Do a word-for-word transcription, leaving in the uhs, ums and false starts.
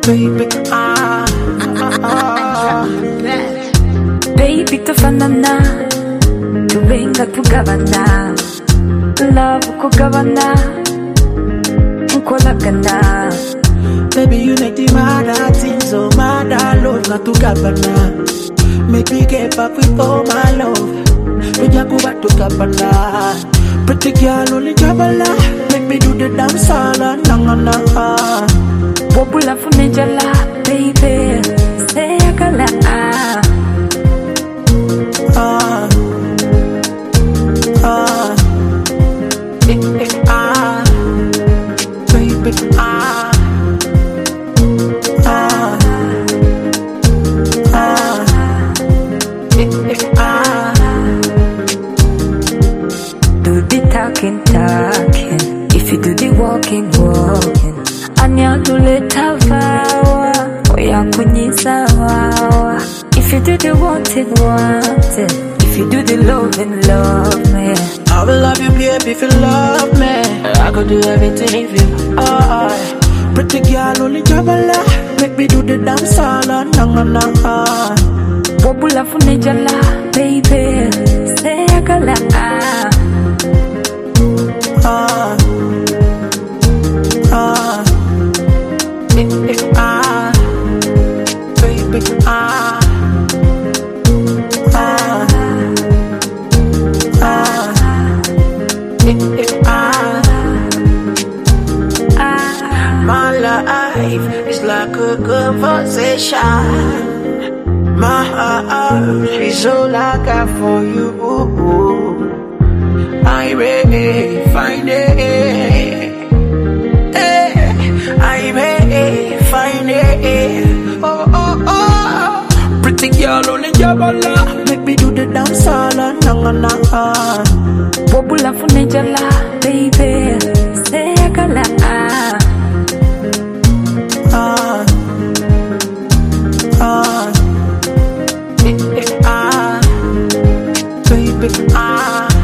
baby, ah, ah. Baby tufanana, tubenga tugabana, love kugabana, nkolagana. Baby, you make the mad things, so mad love not to gabana. Make me get back with all my love. When you go back to gabana, pretty girl only gabana. Make me do the dance all na na na. Bobula funejala, baby, say akala. Ah, ah, eh, eh, ah, baby, ah. Talking, talking. If you do the walking, walking. Anya luleta vawa, oya kunyisawa. If you do the wanting, wanting. If you do the loving, love me. I will love you, baby, if you love me. I could do everything if you are. Pretty girl, only jabala. Make me do the dance all na na na. Bobula funejala, baby, say akala. Ah, ah, eh, eh, ah, baby, ah, ah, ah, eh, eh, ah, ah. My life is like a conversation. My heart is all I got for you. I may find it, eh, I may find it. Oh, oh, oh. Pretty girl only jabala. Make me do the dance all na na na. Bobula funejala, baby, say akala. Ah, ah, eh, eh, ah, baby, ah.